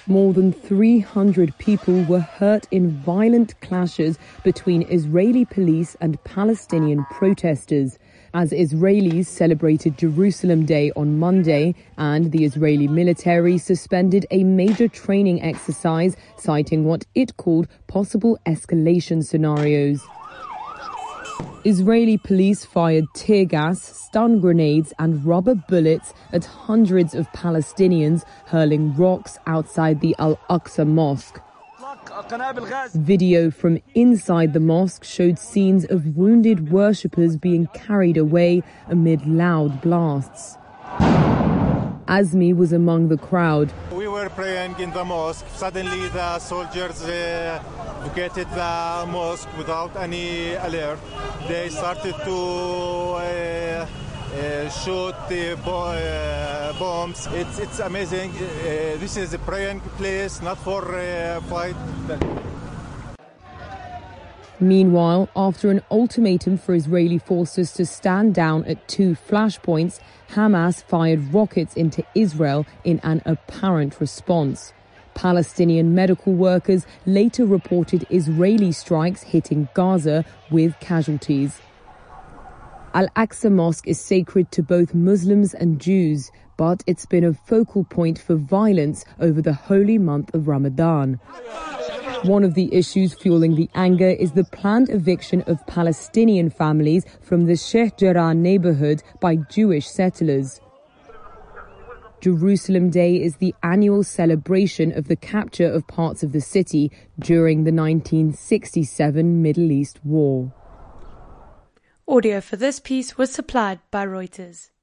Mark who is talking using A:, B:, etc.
A: More than 300 people were hurt in violent clashes between Israeli police and Palestinian protesters as Israelis celebrated Jerusalem Day on Monday, and the Israeli military suspended a major training exercise, citing what it called possible escalation scenarios. Israeli police fired tear gas, stun grenades and rubber bullets at hundreds of Palestinians, hurling rocks outside the Al-Aqsa Mosque. Video from inside the mosque showed scenes of wounded worshippers being carried away amid loud blasts. Azmi was among the crowd.
B: We were praying in the mosque. Suddenly the soldiers vacated the mosque without any alert. They started to shoot the bombs. It's amazing. This is a praying place, not for fight.
A: Meanwhile, after an ultimatum for Israeli forces to stand down at 2 flashpoints, Hamas fired rockets into Israel in an apparent response. Palestinian medical workers later reported Israeli strikes hitting Gaza with casualties. Al-Aqsa Mosque is sacred to both Muslims and Jews, but it's been a focal point for violence over the holy month of Ramadan. One of the issues fueling the anger is the planned eviction of Palestinian families from the Sheikh Jarrah neighborhood by Jewish settlers. Jerusalem Day is the annual celebration of the capture of parts of the city during the 1967 Middle East War.
C: Audio for this piece was supplied by Reuters.